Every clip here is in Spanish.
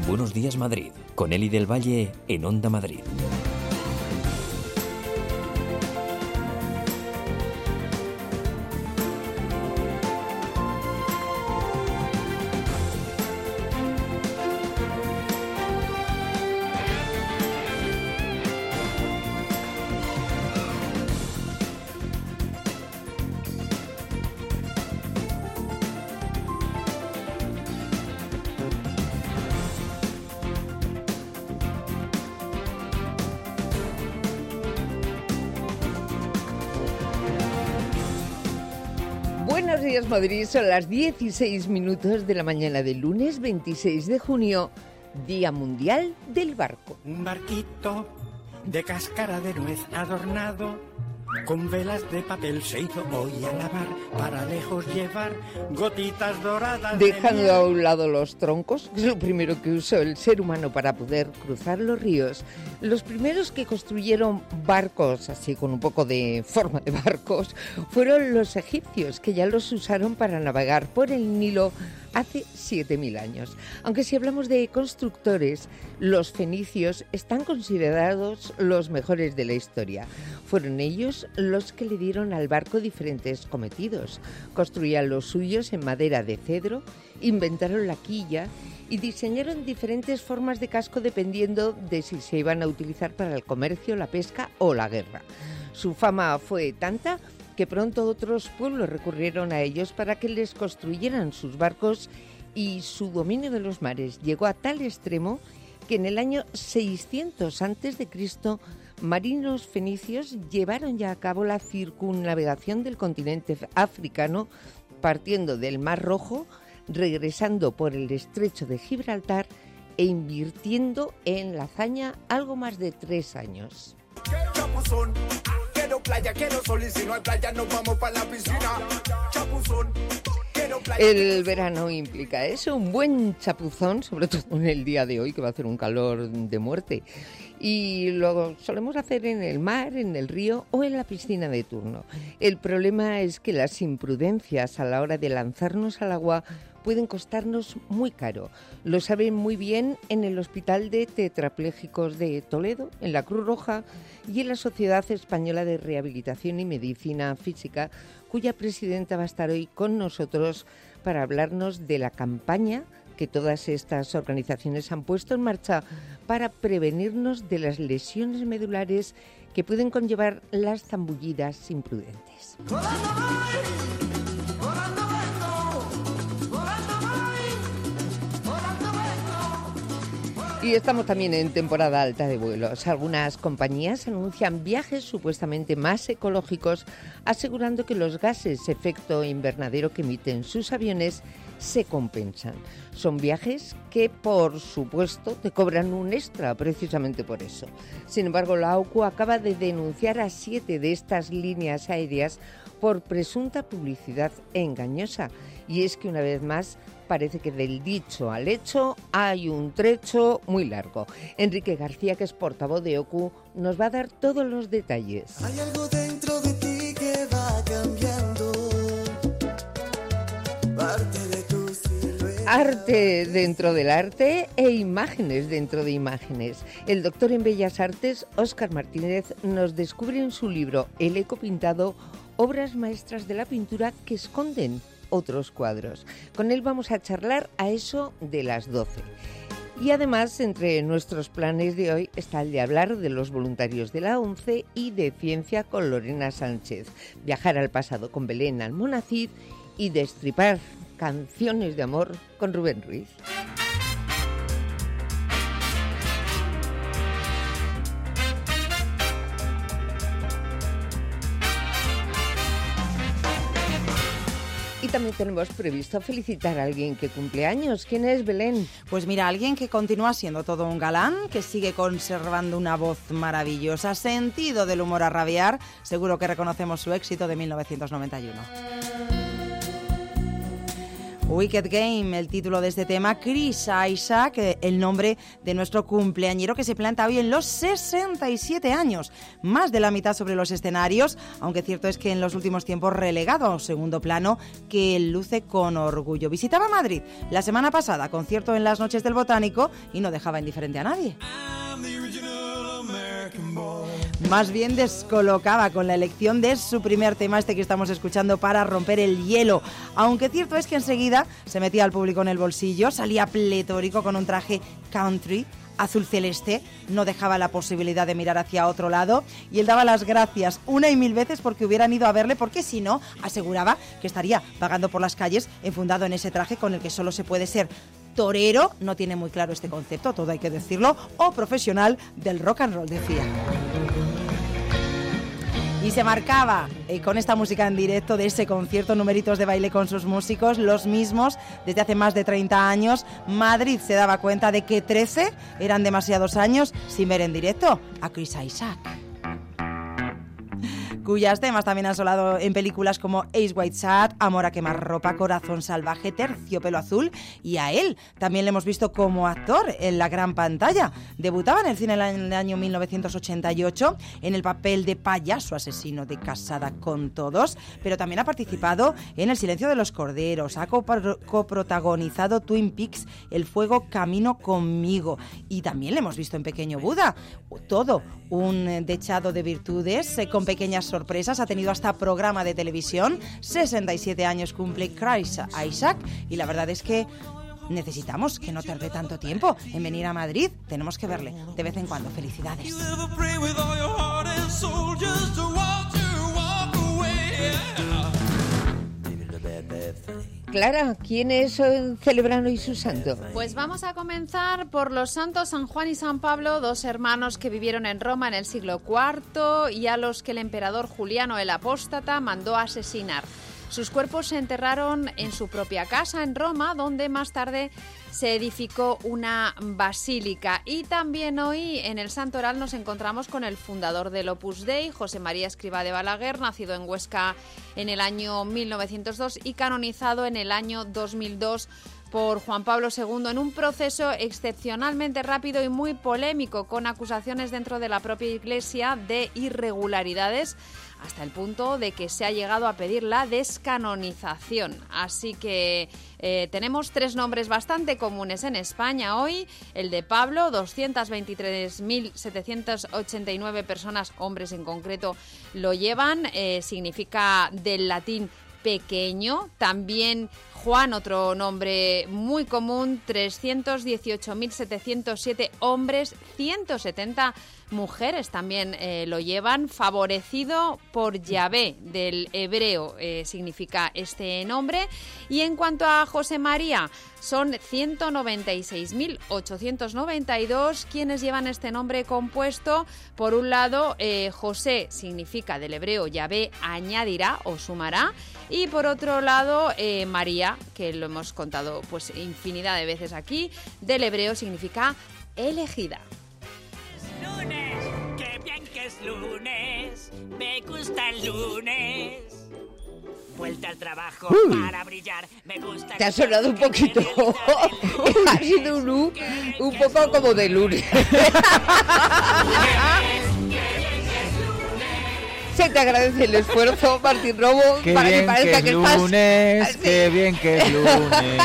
Buenos Días Madrid, con Eli del Valle en Onda Madrid. Buenos días Madrid, son las 16 minutos de la mañana del lunes 26 de junio, Día Mundial del Barco. Un barquito de cáscara de nuez adornado, con velas de papel se hizo hoy a la mar, para lejos llevar gotitas doradas. Dejando a un lado los troncos, que es lo primero que usó el ser humano para poder cruzar los ríos, los primeros que construyeron barcos, así con un poco de forma de barcos, fueron los egipcios, que ya los usaron para navegar por el Nilo hace 7.000 años. Aunque si hablamos de constructores, los fenicios están considerados los mejores de la historia. Fueron ellos los que le dieron al barco diferentes cometidos. Construían los suyos en madera de cedro, inventaron la quilla y diseñaron diferentes formas de casco dependiendo de si se iban a utilizar para el comercio, la pesca o la guerra. Su fama fue tanta que pronto otros pueblos recurrieron a ellos para que les construyeran sus barcos, y su dominio de los mares llegó a tal extremo que en el año 600 a.C. marinos fenicios llevaron ya a cabo la circunnavegación del continente africano, partiendo del Mar Rojo, regresando por el estrecho de Gibraltar e invirtiendo en la hazaña algo más de 3 años. Chapuzón, quiero playa, quiero sol, y si no hay playa nos vamos para la piscina. Chapuzón, quiero playa. El verano implica eso, un buen chapuzón, sobre todo en el día de hoy, que va a hacer un calor de muerte. Y lo solemos hacer en el mar, en el río o en la piscina de turno. El problema es que las imprudencias a la hora de lanzarnos al agua pueden costarnos muy caro. Lo saben muy bien en el Hospital de Tetrapléjicos de Toledo, en la Cruz Roja y en la Sociedad Española de Rehabilitación y Medicina Física, cuya presidenta va a estar hoy con nosotros para hablarnos de la campaña que todas estas organizaciones han puesto en marcha para prevenirnos de las lesiones medulares que pueden conllevar las zambullidas imprudentes. Y estamos también en temporada alta de vuelos. Algunas compañías anuncian viajes supuestamente más ecológicos, asegurando que los gases efecto invernadero que emiten sus aviones se compensan. Son viajes que, por supuesto, te cobran un extra precisamente por eso. Sin embargo, la OCU acaba de denunciar a 7 de estas líneas aéreas por presunta publicidad engañosa. Y es que una vez más parece que del dicho al hecho hay un trecho muy largo. Enrique García, que es portavoz de OCU, nos va a dar todos los detalles. Hay algo dentro de ti que va cambiando, parte de tu silueta. Arte dentro del arte e imágenes dentro de imágenes. El doctor en Bellas Artes, Óscar Martínez, nos descubre en su libro El eco pintado obras maestras de la pintura que esconden otros cuadros. Con él vamos a charlar a eso de las 12. Y además, entre nuestros planes de hoy está el de hablar de los voluntarios de la ONCE y de ciencia con Lorena Sánchez, viajar al pasado con Belén Almonacid y destripar canciones de amor con Rubén Ruiz. Y también tenemos previsto felicitar a alguien que cumple años. ¿Quién es, Belén? Pues mira, alguien que continúa siendo todo un galán, que sigue conservando una voz maravillosa, sentido del humor a rabiar. Seguro que reconocemos su éxito de 1991. Wicked Game, el título de este tema. Chris Isaak, el nombre de nuestro cumpleañero que se planta hoy en los 67 años. Más de la mitad sobre los escenarios, aunque cierto es que en los últimos tiempos relegado a un segundo plano que él luce con orgullo. Visitaba Madrid la semana pasada, concierto en las Noches del Botánico, y no dejaba indiferente a nadie. Más bien descolocaba con la elección de su primer tema, este que estamos escuchando, para romper el hielo. Aunque cierto es que enseguida se metía al público en el bolsillo, salía pletórico con un traje country azul celeste, no dejaba la posibilidad de mirar hacia otro lado, y él daba las gracias una y mil veces porque hubieran ido a verle, porque si no, aseguraba que estaría vagando por las calles enfundado en ese traje con el que solo se puede ser torero, no tiene muy claro este concepto, todo hay que decirlo, o profesional del rock and roll, decía. Y se marcaba con esta música en directo de ese concierto, numeritos de baile con sus músicos, los mismos desde hace más de 30 años. Madrid se daba cuenta de que 13 eran demasiados años sin ver en directo a Chris Isaak, cuyas temas también han sonado en películas como Ace White Shad, Amor a quemarropa, Corazón salvaje, Terciopelo azul, y a él también le hemos visto como actor en la gran pantalla. Debutaba en el cine en el año 1988 en el papel de payaso asesino de Casada con Todos, pero también ha participado en El silencio de los corderos, ha coprotagonizado Twin Peaks, El fuego camino conmigo, y también le hemos visto en Pequeño Buda. Todo un dechado de virtudes, con pequeñas sorpresas, ha tenido hasta programa de televisión. 67 años cumple Chris Isaak, y la verdad es que necesitamos que no tarde tanto tiempo en venir a Madrid. Tenemos que verle de vez en cuando. Felicidades. Clara, ¿quiénes celebran hoy su santo? Pues vamos a comenzar por los santos San Juan y San Pablo, dos hermanos que vivieron en Roma en el siglo IV y a los que el emperador Juliano el Apóstata mandó asesinar. Sus cuerpos se enterraron en su propia casa en Roma, donde más tarde se edificó una basílica. Y también hoy en el Santoral nos encontramos con el fundador del Opus Dei, José María Escrivá de Balaguer, nacido en Huesca en el año 1902 y canonizado en el año 2002 por Juan Pablo II en un proceso excepcionalmente rápido y muy polémico, con acusaciones dentro de la propia Iglesia de irregularidades, hasta el punto de que se ha llegado a pedir la descanonización. Así que tenemos tres nombres bastante comunes en España hoy. El de Pablo, 223.789 personas, hombres en concreto, lo llevan. Significa del latín pequeño. También Juan, otro nombre muy común, 318.707 hombres, 170 mujeres también lo llevan. Favorecido por Yahvé, del hebreo significa este nombre. Y en cuanto a José María, son 196.892 quienes llevan este nombre compuesto. Por un lado, José significa del hebreo Yahvé añadirá o sumará, y por otro lado, María, que lo hemos contado pues infinidad de veces aquí, del hebreo significa elegida. ¡Lunes! ¡Qué bien que es lunes! ¡Me gusta el lunes! Vuelta al trabajo para brillar. Me gusta. Te ha sonado un poquito. Ha sido un poco como de lunes. Se te agradece el esfuerzo, Martín Robo, qué para bien que parezca que es que estás... lunes, qué bien que es lunes.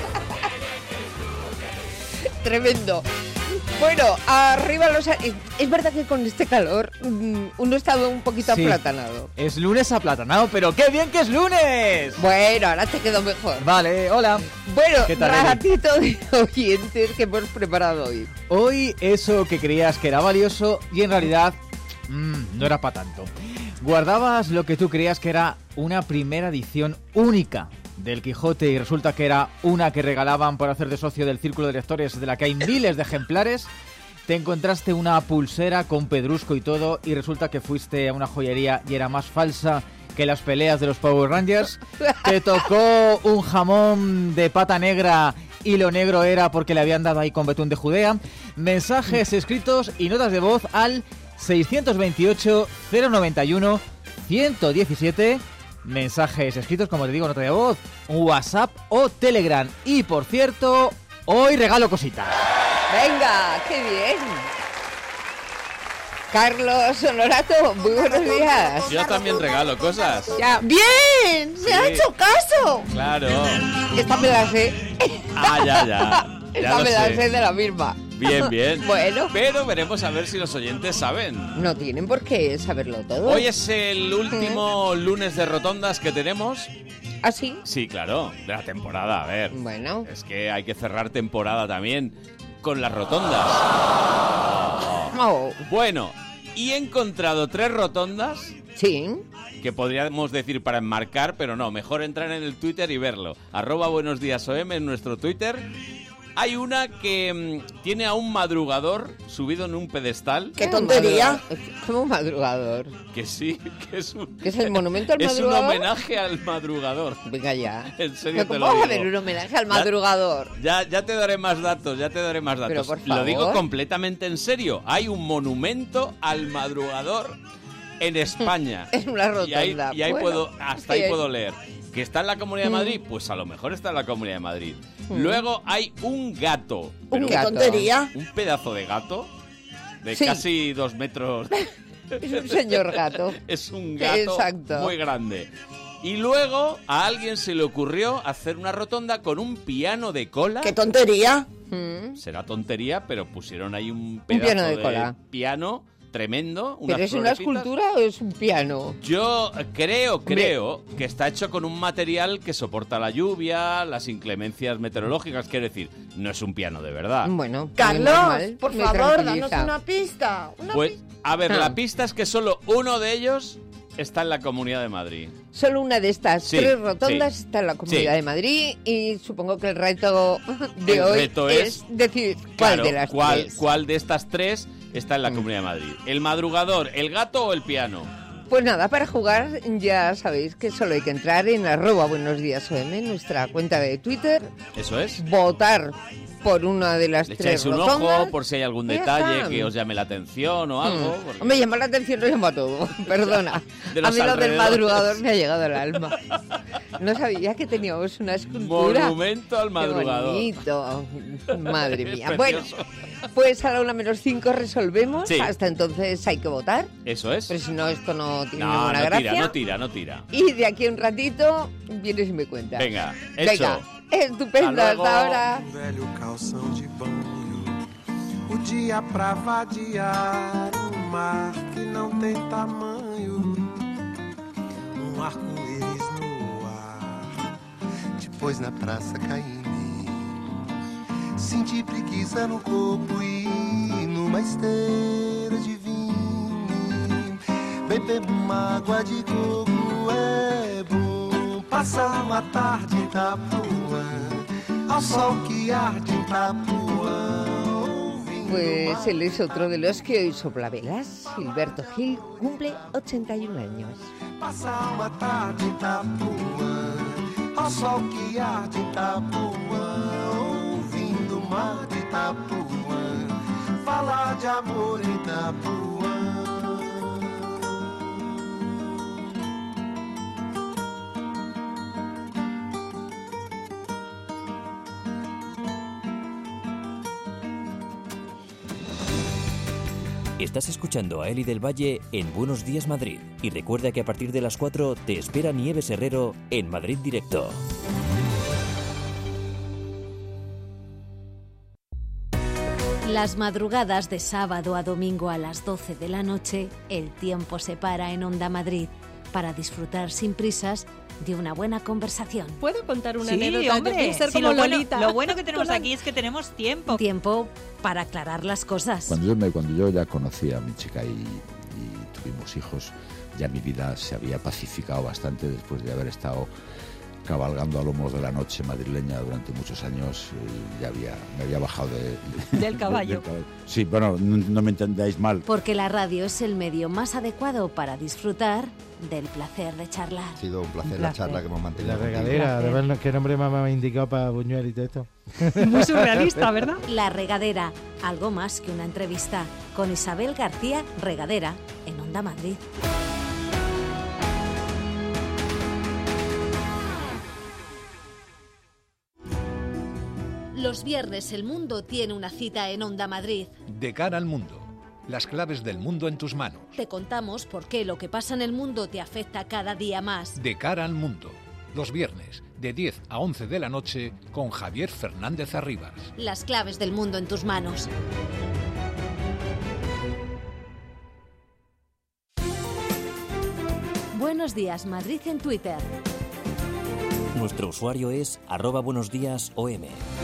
Tremendo. Bueno, arriba los... Es verdad que con este calor uno está un poquito aplatanado. Es lunes aplatanado, pero ¡qué bien que es lunes! Bueno, ahora te quedó mejor. Vale, hola. Bueno, ¿qué tal, ratito de oyentes que hemos preparado hoy. Hoy eso que creías que era valioso y en realidad no era para tanto. Guardabas lo que tú creías que era una primera edición única del Quijote y resulta que era una que regalaban por hacer de socio del círculo de lectores, de la que hay miles de ejemplares. Te encontraste una pulsera con pedrusco y todo y resulta que fuiste a una joyería y era más falsa que las peleas de los Power Rangers. Te tocó un jamón de pata negra y lo negro era porque le habían dado ahí con betún de Judea. Mensajes escritos y notas de voz al 628 091 117. mensajes escritos, como te digo, nota de voz, WhatsApp o Telegram. Y por cierto, hoy regalo cositas. Venga, qué bien. Carlos Honorato, muy buenos días. Yo también regalo cosas. Ya, bien, se ha hecho caso. Claro. Esta me la sé. Ya Esta lo me la sé. sé de la misma. Bien. Bueno. Pero veremos a ver si los oyentes saben. No tienen por qué saberlo todo. Hoy es el último lunes de rotondas que tenemos. ¿Ah, sí? Sí, claro, de la temporada, a ver. Bueno. Es que hay que cerrar temporada también con las rotondas. Oh. Bueno, y he encontrado 3 rotondas. Sí. Que podríamos decir para enmarcar, pero no, mejor entrar en el Twitter y verlo. @buenosdiasom en nuestro Twitter. Hay una que tiene a un madrugador subido en un pedestal. ¡Qué tontería! ¿Cómo un madrugador? Que sí, que es un... ¿Qué es el monumento al es madrugador? un homenaje al madrugador. Venga ya. En serio te ¿Cómo lo va a digo. haber un homenaje al madrugador? Ya te daré más datos, Pero, por Lo digo favor. completamente en serio. Hay un monumento al madrugador en España. Es una rotonda. Y ahí Bueno, puedo, hasta ahí bien. puedo leer. ¿Que está en la Comunidad de Madrid? Pues a lo mejor está en la Comunidad de Madrid. Luego hay un gato. ¿Un pero gato? ¿Tontería? Un pedazo de gato de Sí. casi 2 metros. Es un señor gato. Es un gato Exacto. muy grande. Y luego a alguien se le ocurrió hacer una rotonda con un piano de cola. ¡Qué tontería! Será tontería, pero pusieron ahí un piano pedazo de de cola. piano tremendo. ¿Pero es una escultura o es un piano? Yo creo que está hecho con un material que soporta la lluvia, las inclemencias meteorológicas. Quiero decir, no es un piano de verdad. Bueno, Carlos, por me favor, tranquiliza. danos una pista. Pues, a ver, Ah. la pista es que solo uno de ellos está en la Comunidad de Madrid. Solo una de estas Sí, 3 rotondas sí. está en la Comunidad Sí. de Madrid y supongo que el reto de El hoy reto es decir cuál Claro, de las tres. ¿Cuál de estas 3 está en la Comunidad de Madrid? ¿El madrugador, el gato o el piano? Pues nada, para jugar ya sabéis que solo hay que entrar en @buenosdiasom, nuestra cuenta de Twitter, Eso es. votar por una de las Le 3 echáis un rotondas. ojo por si hay algún Ya detalle está. que os llame la atención o algo. porque- Me llama la atención, no llama todo, perdona. De A los mí lo del alrededores. madrugador me ha llegado al alma. No sabía que teníamos una escultura. Monumento al madrugador. Qué bonito. Madre Es mía. Bueno, precioso. pues a la 1:05 resolvemos. Sí. Hasta entonces hay que votar. Eso es. Pero si no, esto no tiene No, ninguna no gracia. tira. Y de aquí a un ratito vienes y me cuentas. Venga, hecho. Venga, estupendo, Hasta luego. hasta ahora. Velho calção de banho, o dia pra vadiar, mar que não tem tamanho, arco-íris no ar, depois na praça caí em mim, senti preguiça no corpo e numa esteira de vinho, beber uma água de coco é bom, passar uma tarde em Itapuã, ao sol que arde em Itapuã. Pues él es otro de los que hoy sopla velas. Gilberto Gil cumple 81 años. Passar uma tarde em Itapuã, ao sol que arde em Itapuã, ouvindo o mar de Itapuã, falar de amor em Itapuã. Estás escuchando a Eli del Valle en Buenos Días Madrid. Y recuerda que a partir de las 4 te espera Nieves Herrero en Madrid Directo. Las madrugadas de sábado a domingo a las 12 de la noche, el tiempo se para en Onda Madrid para disfrutar sin prisas de una buena conversación. ¿Puedo contar una Sí, anécdota? hombre, Yo quiero ser sí, como lo Lolita. bueno que tenemos aquí es que tenemos tiempo. Tiempo para aclarar las cosas. Cuando yo ya conocí a mi chica y tuvimos hijos, ya mi vida se había pacificado bastante después de haber estado cabalgando a lomos de la noche madrileña durante muchos años. Ya me había bajado Del caballo. Sí, bueno, no me entendáis mal. Porque la radio es el medio más adecuado para disfrutar del placer de charlar. Ha sido un placer la charla que hemos mantenido. La regadera, de ver qué nombre me ha indicado para Buñuel y todo esto. Muy surrealista, ¿verdad? La Regadera, algo más que una entrevista, con Isabel García Regadera en Onda Madrid. Los viernes el mundo tiene una cita en Onda Madrid. De cara al mundo. Las claves del mundo en tus manos. Te contamos por qué lo que pasa en el mundo te afecta cada día más. De cara al mundo. Los viernes, de 10 a 11 de la noche, con Javier Fernández Arribas. Las claves del mundo en tus manos. Buenos días, Madrid en Twitter. Nuestro usuario es @buenosdiasom.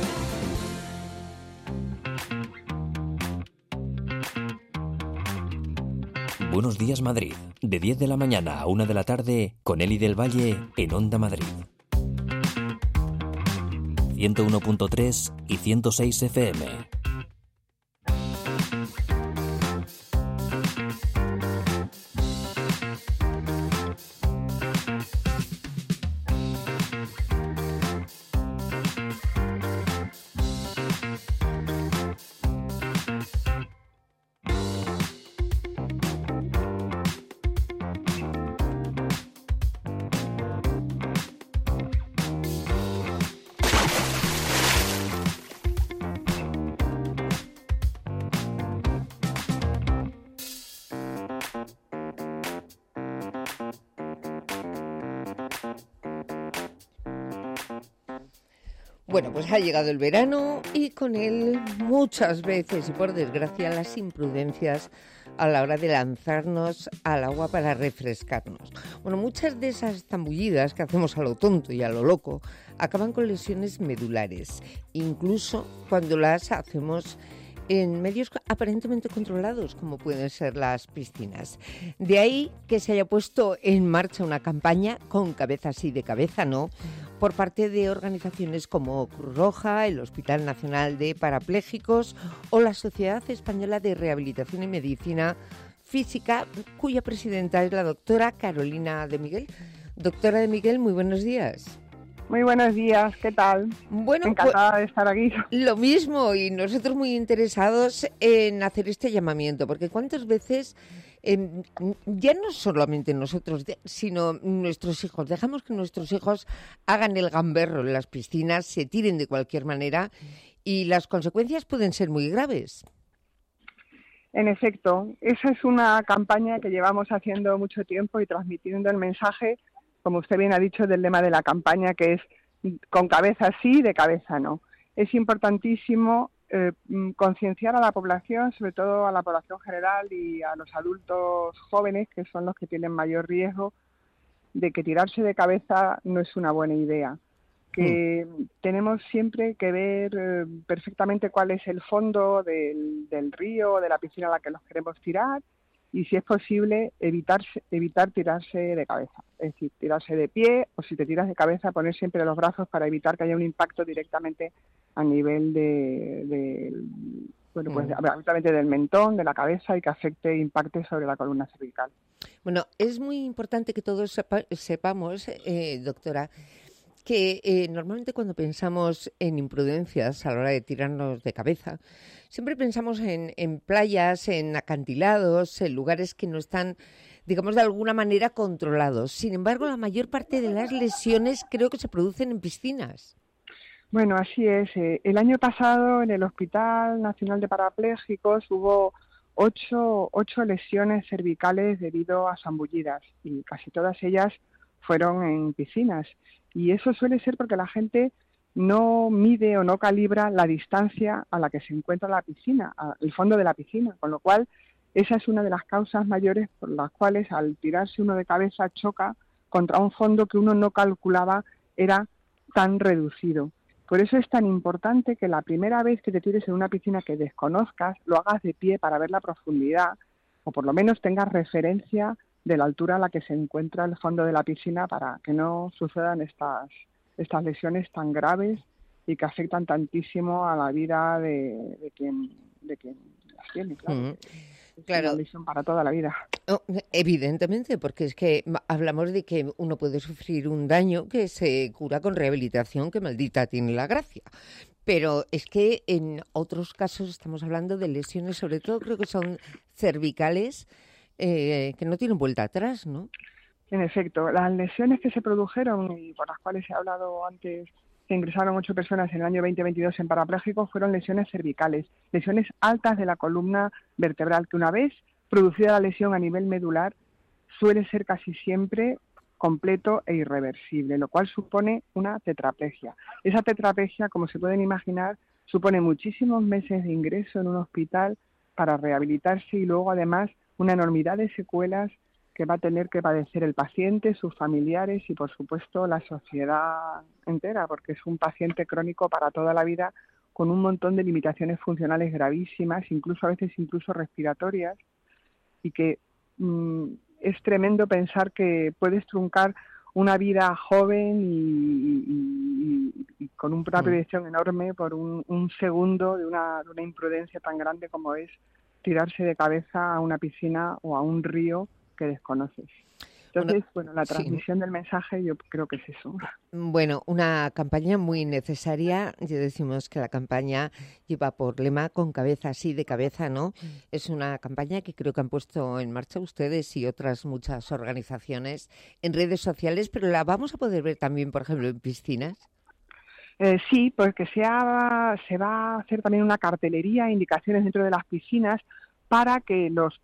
Buenos días Madrid, de 10 de la mañana a 1 de la tarde, con Eli del Valle en Onda Madrid. 101.3 y 106 FM. Bueno, pues ha llegado el verano y con él muchas veces, y por desgracia, las imprudencias a la hora de lanzarnos al agua para refrescarnos. Bueno, muchas de esas zambullidas que hacemos a lo tonto y a lo loco acaban con lesiones medulares, incluso cuando las hacemos en medios aparentemente controlados, como pueden ser las piscinas. De ahí que se haya puesto en marcha una campaña, con cabeza sí, de cabeza no, por parte de organizaciones como Cruz Roja, el Hospital Nacional de Parapléjicos o la Sociedad Española de Rehabilitación y Medicina Física, cuya presidenta es la doctora Carolina de Miguel. Doctora de Miguel, muy buenos días. Muy buenos días, ¿qué tal? Bueno, encantada de estar aquí. Lo mismo, y nosotros muy interesados en hacer este llamamiento, porque cuántas veces, ya no solamente nosotros, sino nuestros hijos, dejamos que nuestros hijos hagan el gamberro en las piscinas, se tiren de cualquier manera, y las consecuencias pueden ser muy graves. En efecto, esa es una campaña que llevamos haciendo mucho tiempo y transmitiendo el mensaje, como usted bien ha dicho, del lema de la campaña, que es con cabeza sí, de cabeza no. Es importantísimo concienciar a la población, sobre todo a la población general y a los adultos jóvenes, que son los que tienen mayor riesgo, de que tirarse de cabeza no es una buena idea. Que tenemos siempre que ver perfectamente cuál es el fondo del río o de la piscina a la que nos queremos tirar, y si es posible evitar tirarse de cabeza, es decir, tirarse de pie, o si te tiras de cabeza, poner siempre los brazos para evitar que haya un impacto directamente a nivel habitualmente del mentón, de la cabeza, y que afecte, impacte sobre la columna cervical. Bueno, es muy importante que todos sepamos, doctora, que normalmente cuando pensamos en imprudencias a la hora de tirarnos de cabeza, siempre pensamos en playas, en acantilados, en lugares que no están, digamos, de alguna manera controlados. Sin embargo, la mayor parte de las lesiones creo que se producen en piscinas. Bueno, así es. El año pasado en el Hospital Nacional de Parapléjicos hubo 8 lesiones cervicales debido a zambullidas, y casi todas ellas fueron en piscinas. Y eso suele ser porque la gente no mide o no calibra la distancia a la que se encuentra la piscina, el fondo de la piscina, con lo cual esa es una de las causas mayores por las cuales al tirarse uno de cabeza choca contra un fondo que uno no calculaba era tan reducido. Por eso es tan importante que la primera vez que te tires en una piscina que desconozcas, lo hagas de pie para ver la profundidad, o por lo menos tengas referencia de la altura a la que se encuentra el fondo de la piscina, para que no sucedan estas lesiones tan graves y que afectan tantísimo a la vida de quien las tiene, claro. Claro. Es una lesión para toda la vida. Evidentemente, porque es que hablamos de que uno puede sufrir un daño que se cura con rehabilitación, que maldita tiene la gracia. Pero es que en otros casos estamos hablando de lesiones, sobre todo creo que son cervicales, que no tienen vuelta atrás, ¿no? En efecto, las lesiones que se produjeron y por las cuales he hablado antes que ingresaron 8 personas en el año 2022 en parapléjicos fueron lesiones cervicales, lesiones altas de la columna vertebral, que una vez producida la lesión a nivel medular suele ser casi siempre completo e irreversible, lo cual supone una tetraplegia. Esa tetraplegia, como se pueden imaginar, supone muchísimos meses de ingreso en un hospital para rehabilitarse y luego además una enormidad de secuelas que va a tener que padecer el paciente, sus familiares y por supuesto la sociedad entera, porque es un paciente crónico para toda la vida con un montón de limitaciones funcionales gravísimas, incluso a veces incluso respiratorias, y que es tremendo pensar que puedes truncar una vida joven y con una proyección enorme por un segundo de una imprudencia tan grande como es tirarse de cabeza a una piscina o a un río que desconoces. Entonces, bueno, la transmisión del mensaje yo creo que es eso. Bueno, una campaña muy necesaria. Ya decimos que la campaña lleva por lema con cabeza sí, de cabeza no. Es una campaña que creo que han puesto en marcha ustedes y otras muchas organizaciones en redes sociales, pero la vamos a poder ver también, por ejemplo, en piscinas. Sí, porque se va a hacer también una cartelería, indicaciones dentro de las piscinas para que los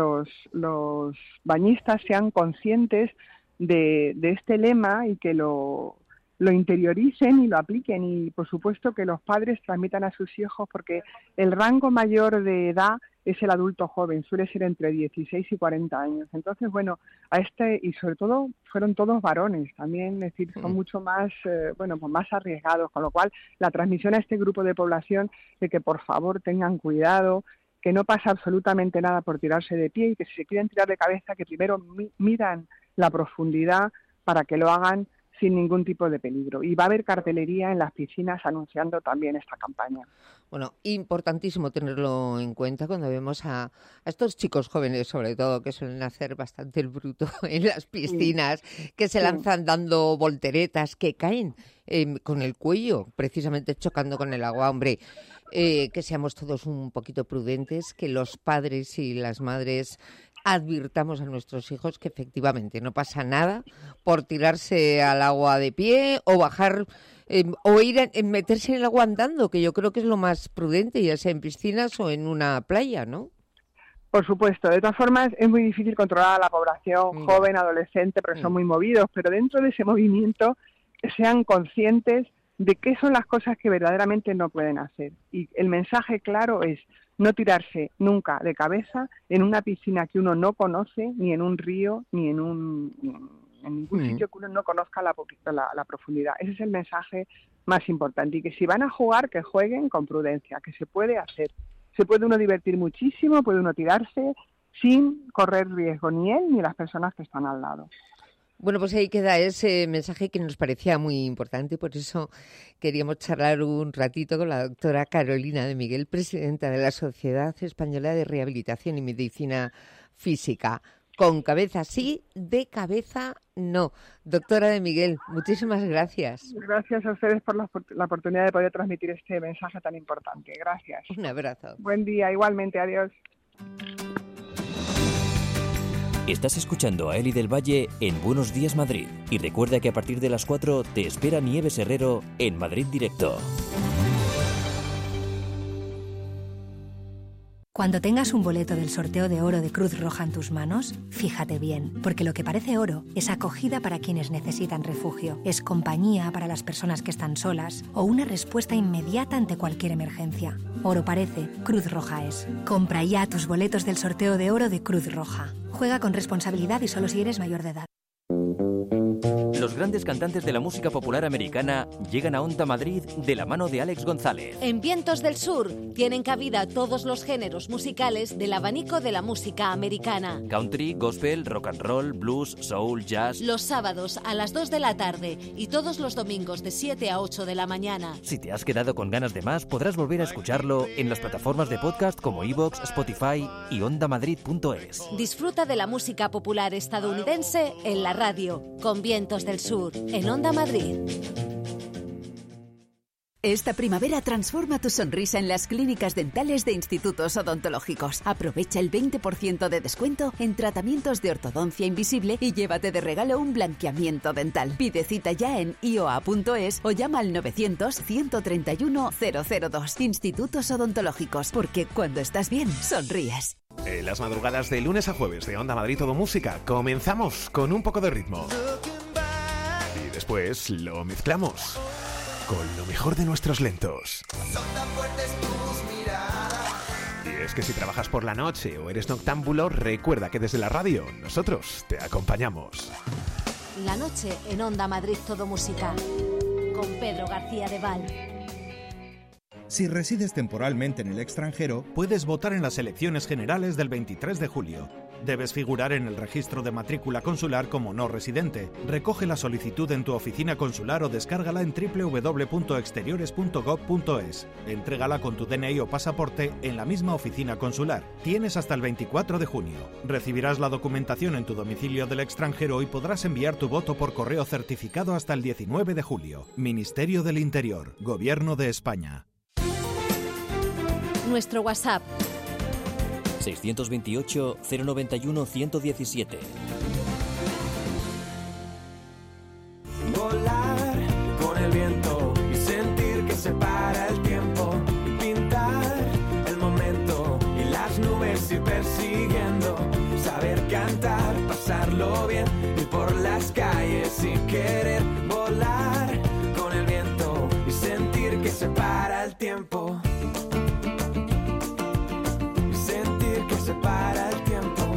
bañistas sean conscientes de este lema y que lo interioricen y lo apliquen. Y, por supuesto, que los padres transmitan a sus hijos, porque el rango mayor de edad es el adulto joven, suele ser entre 16 y 40 años. Entonces, bueno, y sobre todo fueron todos varones también, es decir, son mucho más, pues más arriesgados, con lo cual la transmisión a este grupo de población de que por favor tengan cuidado, que no pasa absolutamente nada por tirarse de pie y que si se quieren tirar de cabeza, que primero midan la profundidad para que lo hagan sin ningún tipo de peligro. Y va a haber cartelería en las piscinas anunciando también esta campaña. Bueno, importantísimo tenerlo en cuenta cuando vemos a estos chicos jóvenes, sobre todo, que suelen hacer bastante el bruto en las piscinas, que se lanzan dando volteretas, que caen con el cuello, precisamente chocando con el agua. Hombre, que seamos todos un poquito prudentes, que los padres y las madres advirtamos a nuestros hijos que efectivamente no pasa nada por tirarse al agua de pie o bajar o ir a meterse en el agua andando, que yo creo que es lo más prudente, ya sea en piscinas o en una playa, ¿no? Por supuesto, de todas formas es muy difícil controlar a la población joven, adolescente, porque son muy movidos, pero dentro de ese movimiento sean conscientes de qué son las cosas que verdaderamente no pueden hacer. Y el mensaje claro es no tirarse nunca de cabeza en una piscina que uno no conoce, ni en un río, ni en ningún sitio que uno no conozca la profundidad. Ese es el mensaje más importante. Y que si van a jugar, que jueguen con prudencia, que se puede hacer. Se puede uno divertir muchísimo, puede uno tirarse sin correr riesgo, ni él ni las personas que están al lado. Bueno, pues ahí queda ese mensaje que nos parecía muy importante, por eso queríamos charlar un ratito con la doctora Carolina de Miguel, presidenta de la Sociedad Española de Rehabilitación y Medicina Física. Con cabeza sí, de cabeza no. Doctora de Miguel, muchísimas gracias. Gracias a ustedes por la oportunidad de poder transmitir este mensaje tan importante. Gracias. Un abrazo. Buen día, igualmente, adiós. Estás escuchando a Eli del Valle en Buenos Días Madrid. Y recuerda que a partir de las 4 te espera Nieves Herrero en Madrid Directo. Cuando tengas un boleto del sorteo de oro de Cruz Roja en tus manos, fíjate bien, porque lo que parece oro es acogida para quienes necesitan refugio, es compañía para las personas que están solas o una respuesta inmediata ante cualquier emergencia. Oro parece, Cruz Roja es. Compra ya tus boletos del sorteo de oro de Cruz Roja. Juega con responsabilidad y solo si eres mayor de edad. Los grandes cantantes de la música popular americana llegan a Onda Madrid de la mano de Alex González. En Vientos del Sur tienen cabida todos los géneros musicales del abanico de la música americana. Country, gospel, rock and roll, blues, soul, jazz. Los sábados a las 2 de la tarde y todos los domingos de 7 a 8 de la mañana. Si te has quedado con ganas de más, podrás volver a escucharlo en las plataformas de podcast como iVoox, Spotify y ondamadrid.es. Disfruta de la música popular estadounidense en la radio, con Vientos del Sur, en Onda Madrid. Esta primavera transforma tu sonrisa en las clínicas dentales de Institutos Odontológicos. Aprovecha el 20% de descuento en tratamientos de ortodoncia invisible y llévate de regalo un blanqueamiento dental. Pide cita ya en ioa.es o llama al 900-131-002. Institutos Odontológicos, porque cuando estás bien, sonríes. Las madrugadas de lunes a jueves de Onda Madrid Todo Música comenzamos con un poco de ritmo. Y después lo mezclamos con lo mejor de nuestros lentos. Y es que si trabajas por la noche o eres noctámbulo, recuerda que desde la radio nosotros te acompañamos. La noche en Onda Madrid Todo Música, con Pedro García de Val. Si resides temporalmente en el extranjero, puedes votar en las elecciones generales del 23 de julio. Debes figurar en el registro de matrícula consular como no residente. Recoge la solicitud en tu oficina consular o descárgala en www.exteriores.gov.es. Entrégala con tu DNI o pasaporte en la misma oficina consular. Tienes hasta el 24 de junio. Recibirás la documentación en tu domicilio del extranjero y podrás enviar tu voto por correo certificado hasta el 19 de julio. Ministerio del Interior, Gobierno de España. Nuestro WhatsApp 628 091 117. Volar con el viento y sentir que se para el tiempo. Pintar el momento y las nubes ir persiguiendo. Saber cantar, pasarlo bien, ir por las calles sin querer. Volar con el viento y sentir que se para el tiempo. Se para el tiempo.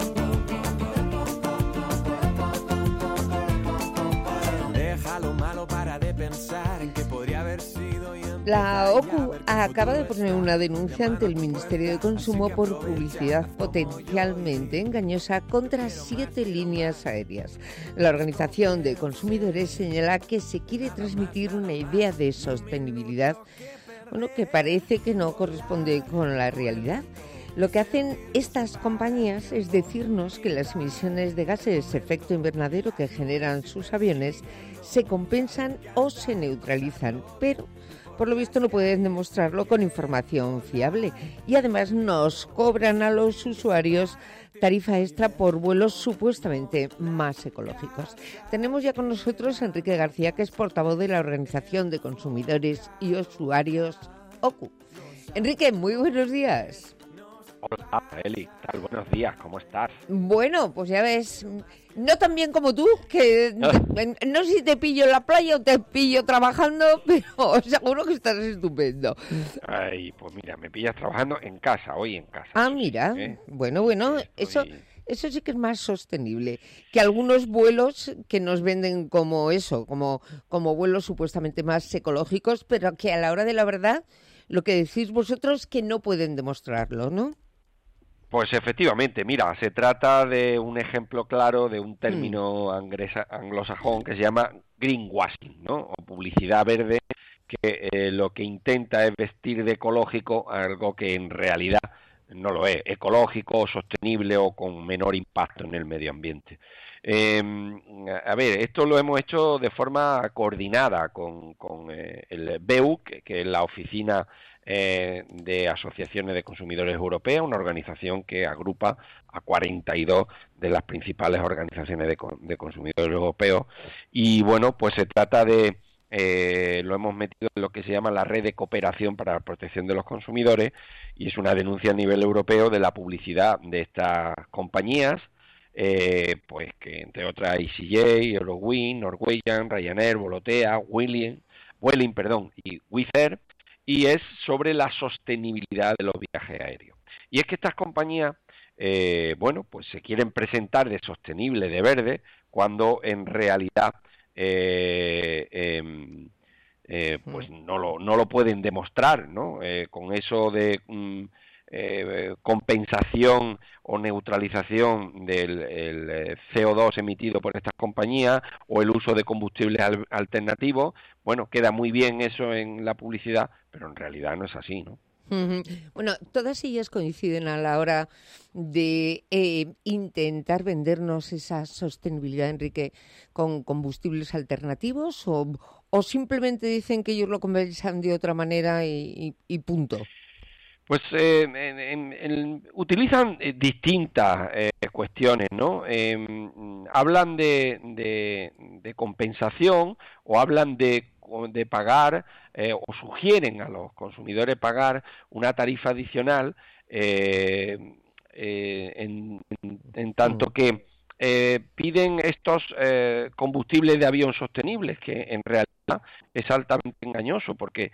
Deja lo malo para de pensar en que podría haber sido. La OCU acaba de poner una denuncia ante el Ministerio de Consumo por publicidad potencialmente engañosa contra 7 líneas aéreas. La Organización de Consumidores señala que se quiere transmitir una idea de sostenibilidad, que parece que no corresponde con la realidad. Lo que hacen estas compañías es decirnos que las emisiones de gases de efecto invernadero que generan sus aviones se compensan o se neutralizan, pero por lo visto no pueden demostrarlo con información fiable y además nos cobran a los usuarios tarifa extra por vuelos supuestamente más ecológicos. Tenemos ya con nosotros a Enrique García, que es portavoz de la Organización de Consumidores y Usuarios OCU. Enrique, muy buenos días. Hola, Eli, ¿qué tal? Buenos días, ¿cómo estás? Bueno, pues ya ves, no tan bien como tú, que no sé si te pillo en la playa o te pillo trabajando, pero seguro que estás estupendo. Ay, pues mira, me pillas trabajando en casa, hoy en casa. Ah, mira, bueno, eso sí que es más sostenible que algunos vuelos que nos venden como eso, como vuelos supuestamente más ecológicos, pero que a la hora de la verdad, lo que decís vosotros que no pueden demostrarlo, ¿no? Pues efectivamente, mira, se trata de un ejemplo claro de un término anglosajón que se llama greenwashing, ¿no? O publicidad verde, que lo que intenta es vestir de ecológico algo que en realidad no lo es, ecológico, sostenible o con menor impacto en el medio ambiente. A ver, esto lo hemos hecho de forma coordinada con el BEUC, que es la oficina de asociaciones de consumidores europeas, una organización que agrupa a 42 de las principales organizaciones de consumidores europeos, y bueno, pues se trata de lo hemos metido en lo que se llama la red de cooperación para la protección de los consumidores, y es una denuncia a nivel europeo de la publicidad de estas compañías, pues que entre otras EasyJet, Eurowings, Norwegian, Ryanair, Volotea, Vueling y Wizz Air, y es sobre la sostenibilidad de los viajes aéreos. Y es que estas compañías, bueno, pues se quieren presentar de sostenible, de verde, cuando en realidad pues no lo pueden demostrar, ¿no? Con eso de compensación o neutralización del CO2 emitido por estas compañías o el uso de combustibles alternativos, bueno, queda muy bien eso en la publicidad, pero en realidad no es así, ¿no? Bueno, todas ellas coinciden a la hora de intentar vendernos esa sostenibilidad, Enrique, con combustibles alternativos o ¿O simplemente dicen que ellos lo compensan de otra manera y punto? Pues utilizan distintas cuestiones, ¿no? Hablan de compensación o hablan de pagar o sugieren a los consumidores pagar una tarifa adicional en tanto que piden estos combustibles de avión sostenibles, que en realidad es altamente engañoso porque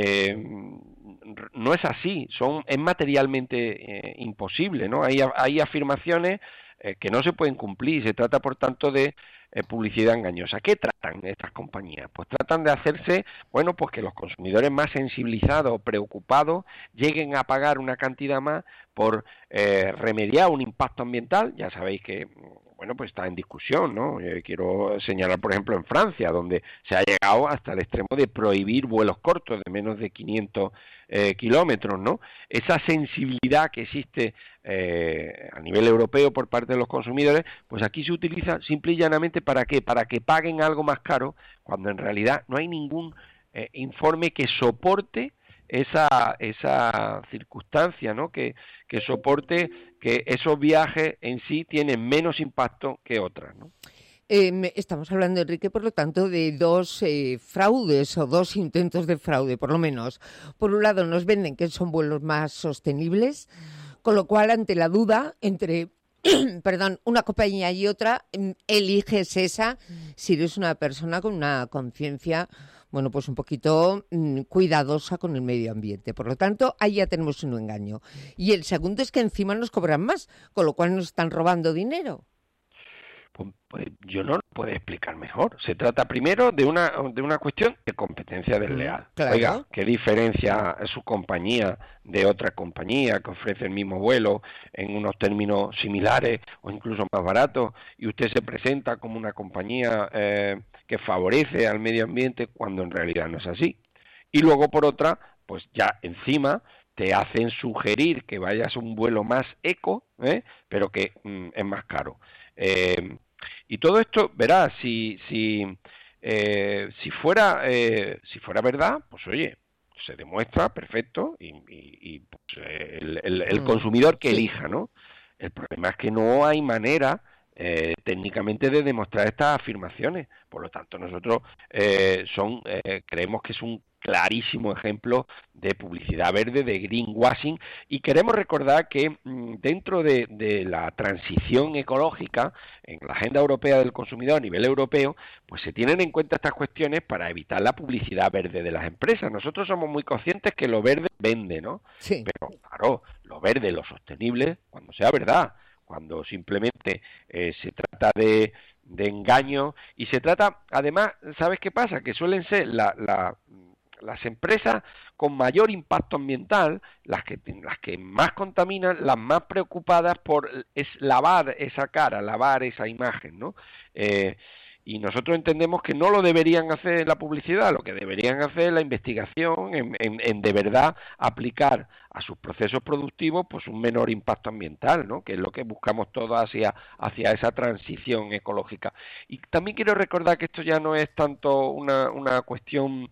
no es así, es materialmente imposible, ¿no? Hay afirmaciones que no se pueden cumplir, se trata por tanto de publicidad engañosa. ¿Qué tratan estas compañías? Pues tratan de hacerse, bueno, pues que los consumidores más sensibilizados, preocupados, lleguen a pagar una cantidad más por remediar un impacto ambiental. Ya sabéis que, bueno, pues está en discusión, ¿no? Quiero señalar, por ejemplo, en Francia, donde se ha llegado hasta el extremo de prohibir vuelos cortos de menos de 500 kilómetros, ¿no? Esa sensibilidad que existe a nivel europeo por parte de los consumidores, pues aquí se utiliza simple y llanamente ¿para qué? Para que paguen algo más caro, cuando en realidad no hay ningún informe que soporte esa circunstancia, ¿no? Que soporte que esos viajes en sí tienen menos impacto que otras, ¿no? Estamos hablando, Enrique, por lo tanto, de dos fraudes o dos intentos de fraude, por lo menos. Por un lado, nos venden que son vuelos más sostenibles, con lo cual, ante la duda entre una compañía y otra, eliges esa si eres una persona con una conciencia, bueno, pues un poquito cuidadosa con el medio ambiente. Por lo tanto, ahí ya tenemos un engaño. Y el segundo es que encima nos cobran más, con lo cual nos están robando dinero. Pues yo no lo puedo explicar mejor. Se trata primero de una cuestión de competencia desleal. Claro. Oiga, ¿qué diferencia su compañía de otra compañía que ofrece el mismo vuelo en unos términos similares o incluso más baratos? Y usted se presenta como una compañía que favorece al medio ambiente cuando en realidad no es así. Y luego, por otra, pues ya encima te hacen sugerir que vayas a un vuelo más eco, pero que es más caro. Y todo esto, verás, si fuera verdad, pues oye, se demuestra, perfecto, y pues, el consumidor que elija, ¿no? El problema es que no hay manera técnicamente de demostrar estas afirmaciones. Por lo tanto, nosotros creemos que es un clarísimo ejemplo de publicidad verde, de greenwashing, y queremos recordar que dentro de la transición ecológica en la agenda europea del consumidor a nivel europeo, pues se tienen en cuenta estas cuestiones para evitar la publicidad verde de las empresas. Nosotros somos muy conscientes que lo verde vende, ¿no? Sí. Pero claro, lo verde, lo sostenible, cuando sea verdad, cuando simplemente se trata de engaño, y se trata, además, ¿sabes qué pasa? Que suelen ser las empresas con mayor impacto ambiental, las que más contaminan, las más preocupadas por lavar esa cara, lavar esa imagen, ¿no? Y nosotros entendemos que no lo deberían hacer en la publicidad, lo que deberían hacer es la investigación, en de verdad aplicar a sus procesos productivos pues un menor impacto ambiental, ¿no? Que es lo que buscamos todos hacia esa transición ecológica. Y también quiero recordar que esto ya no es tanto una cuestión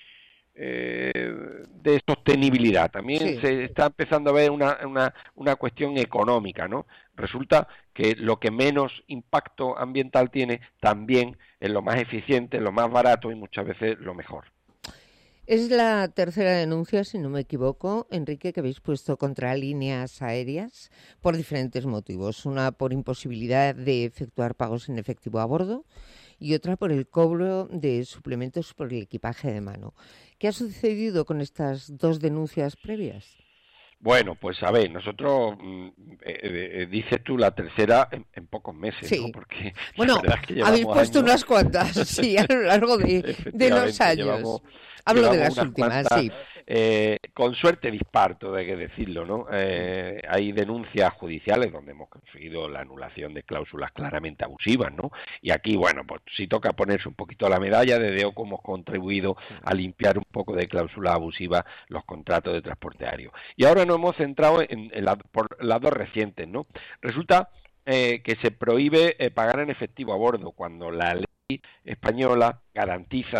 de sostenibilidad, también se está empezando a ver una cuestión económica, ¿no? Resulta que lo que menos impacto ambiental tiene también es lo más eficiente, lo más barato y muchas veces lo mejor. Es la tercera denuncia, si no me equivoco, Enrique, que habéis puesto contra líneas aéreas por diferentes motivos. Una por imposibilidad de efectuar pagos en efectivo a bordo y otra por el cobro de suplementos por el equipaje de mano. ¿Qué ha sucedido con estas dos denuncias previas? Bueno, pues a ver, nosotros, dices tú la tercera en pocos meses, sí. ¿no? Porque bueno, la verdad es que habéis puesto años, unas cuantas, sí, a lo largo de los años. Hablo de las últimas, sí. Con suerte dispar, todo hay que decirlo, ¿no? Hay denuncias judiciales donde hemos conseguido la anulación de cláusulas claramente abusivas, ¿no? Y aquí, bueno, pues sí toca ponerse un poquito la medalla de cómo hemos contribuido a limpiar un poco de cláusulas abusivas los contratos de transporte aéreo. Y ahora nos hemos centrado por las dos recientes, ¿no? Resulta que se prohíbe pagar en efectivo a bordo cuando la ley española garantiza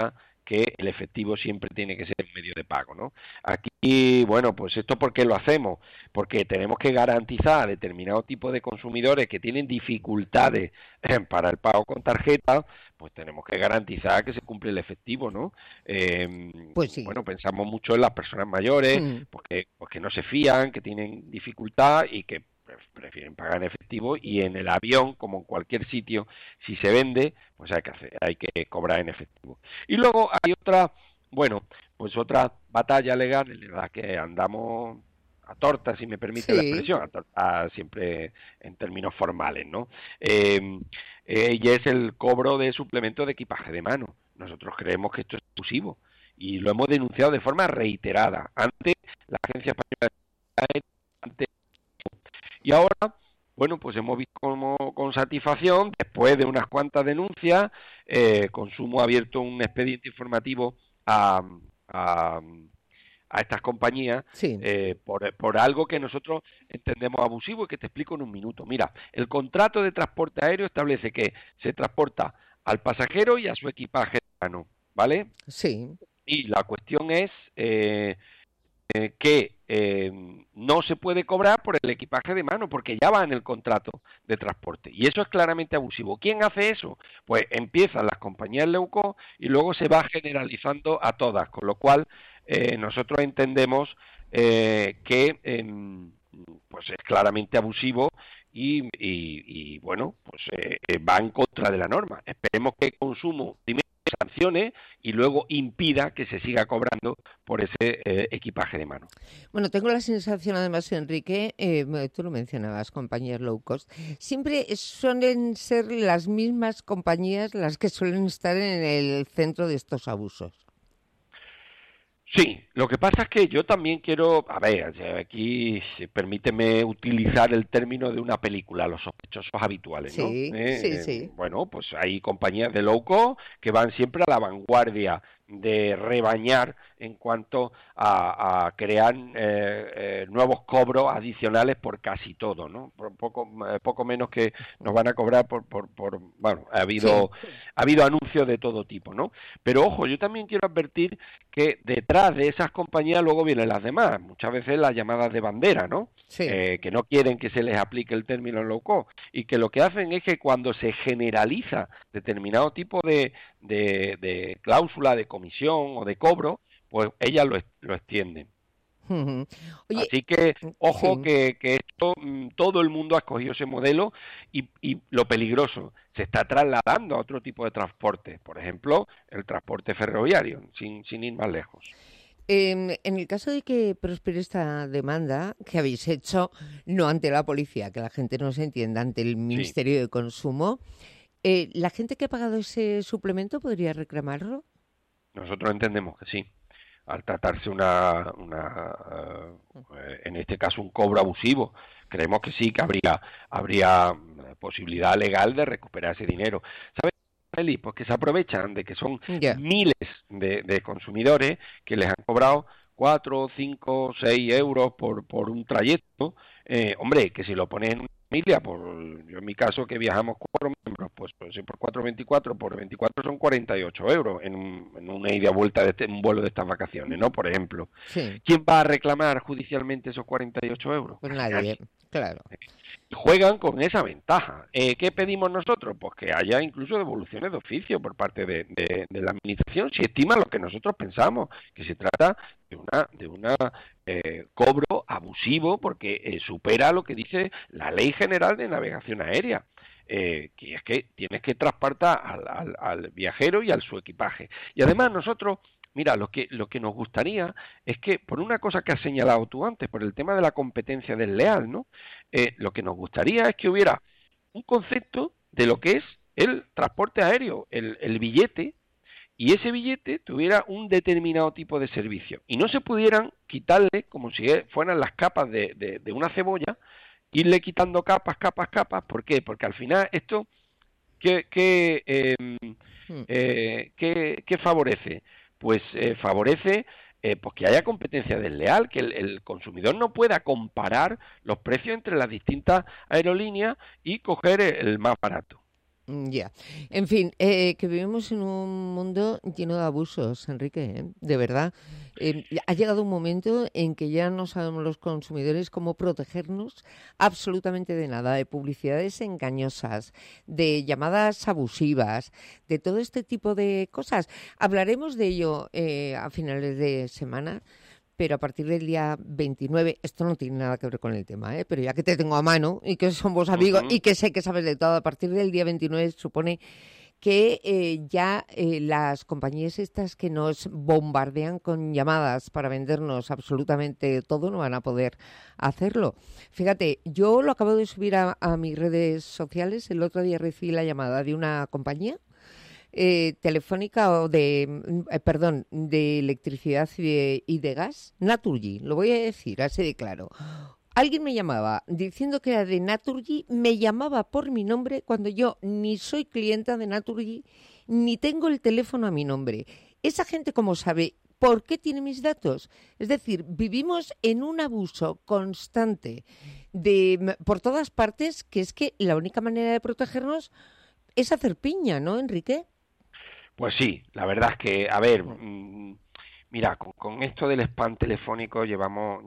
que el efectivo siempre tiene que ser un medio de pago, ¿no? Aquí, bueno, pues esto ¿por qué lo hacemos? Porque tenemos que garantizar a determinado tipo de consumidores que tienen dificultades para el pago con tarjeta, pues tenemos que garantizar que se cumple el efectivo, ¿no? Pues sí. Bueno, pensamos mucho en las personas mayores, porque no se fían, que tienen dificultad y que prefieren pagar en efectivo, y en el avión, como en cualquier sitio, si se vende, pues hay que cobrar en efectivo. Y luego hay otra batalla legal en la que andamos a tortas, si me permite la expresión, a tortas siempre en términos formales, ¿no? Y es el cobro de suplemento de equipaje de mano. Nosotros creemos que esto es abusivo y lo hemos denunciado de forma reiterada ante la Agencia Española de Aéreos, y ahora, bueno, pues hemos visto como con satisfacción, después de unas cuantas denuncias, Consumo ha abierto un expediente informativo a estas compañías por algo que nosotros entendemos abusivo y que te explico en un minuto. Mira, el contrato de transporte aéreo establece que se transporta al pasajero y a su equipaje de mano, ¿vale? Sí. Y la cuestión es que no se puede cobrar por el equipaje de mano porque ya va en el contrato de transporte, y eso es claramente abusivo. ¿Quién hace eso? Pues empiezan las compañías low cost y luego se va generalizando a todas, con lo cual nosotros entendemos que pues es claramente abusivo y bueno, pues va en contra de la norma. Esperemos que Consumo primero sancione y luego impida que se siga cobrando por ese equipaje de mano. Bueno, tengo la sensación, además, Enrique, tú lo mencionabas, compañías low cost, siempre suelen ser las mismas compañías las que suelen estar en el centro de estos abusos. Sí, lo que pasa es que yo también quiero, aquí permíteme utilizar el término de una película, los sospechosos habituales, ¿no? Sí. Bueno, pues hay compañías de low cost que van siempre a la vanguardia de rebañar en cuanto a crear nuevos cobros adicionales por casi todo, ¿no? Por poco menos que nos van a cobrar por bueno, ha habido anuncios de todo tipo, ¿no? Pero ojo, yo también quiero advertir que detrás de esas compañías luego vienen las demás, muchas veces las llamadas de bandera, ¿no? Que no quieren que se les aplique el término low cost y que lo que hacen es que cuando se generaliza determinado tipo de cláusula de comisión o de cobro, pues ellas lo extienden. Oye, así que, ojo, que esto, todo el mundo ha escogido ese modelo y lo peligroso, se está trasladando a otro tipo de transporte, por ejemplo, el transporte ferroviario, sin ir más lejos. En el caso de que prospere esta demanda que habéis hecho, no ante la policía, que la gente no se entienda, ante el Ministerio de Consumo, ¿la gente que ha pagado ese suplemento podría reclamarlo? Nosotros entendemos que sí. Al tratarse en este caso un cobro abusivo, creemos que sí, que habría posibilidad legal de recuperar ese dinero. ¿Sabes, Eli? Pues que se aprovechan de que son miles de consumidores que les han cobrado 4, 5, 6 euros por un trayecto. Hombre, que si lo ponen en una familia, yo en mi caso que viajamos 4 miembros, pues si por 4,24, por 24 son 48 euros en una ida y vuelta de un vuelo de estas vacaciones, ¿no? Por ejemplo. Sí. ¿Quién va a reclamar judicialmente esos 48 euros? Pues nadie, claro. Juegan con esa ventaja. ¿Qué pedimos nosotros? Pues que haya incluso devoluciones de oficio por parte de la administración, si estima lo que nosotros pensamos, que se trata de una cobro abusivo porque supera lo que dice la Ley General de Navegación Aérea. Que es que tienes que transportar al viajero y al su equipaje. Y además nosotros, mira, lo que nos gustaría es que, por una cosa que has señalado tú antes, por el tema de la competencia desleal, ¿no? Lo que nos gustaría es que hubiera un concepto de lo que es el transporte aéreo, el billete, y ese billete tuviera un determinado tipo de servicio. Y no se pudieran quitarle, como si fueran las capas de una cebolla, irle quitando capas. ¿Por qué? Porque al final esto, ¿qué favorece? Pues favorece pues que haya competencia desleal, que el consumidor no pueda comparar los precios entre las distintas aerolíneas y coger el más barato. Ya. En fin, que vivimos en un mundo lleno de abusos, Enrique, de verdad. Ha llegado un momento en que ya no sabemos los consumidores cómo protegernos absolutamente de nada, de publicidades engañosas, de llamadas abusivas, de todo este tipo de cosas. Hablaremos de ello a finales de semana. Pero a partir del día 29, esto no tiene nada que ver con el tema, pero ya que te tengo a mano y que somos amigos y que sé que sabes de todo, a partir del día 29 supone que ya las compañías estas que nos bombardean con llamadas para vendernos absolutamente todo no van a poder hacerlo. Fíjate, yo lo acabo de subir a mis redes sociales. El otro día recibí la llamada de una compañía telefónica o de electricidad y de gas, Naturgy, lo voy a decir así de claro. Alguien me llamaba diciendo que era de Naturgy, me llamaba por mi nombre cuando yo ni soy clienta de Naturgy, ni tengo el teléfono a mi nombre. Esa gente, ¿cómo sabe por qué tiene mis datos? Es decir, vivimos en un abuso constante por todas partes, que es que la única manera de protegernos es hacer piña, ¿no, Enrique? Pues sí, la verdad es que, a ver, mira, con esto del spam telefónico llevamos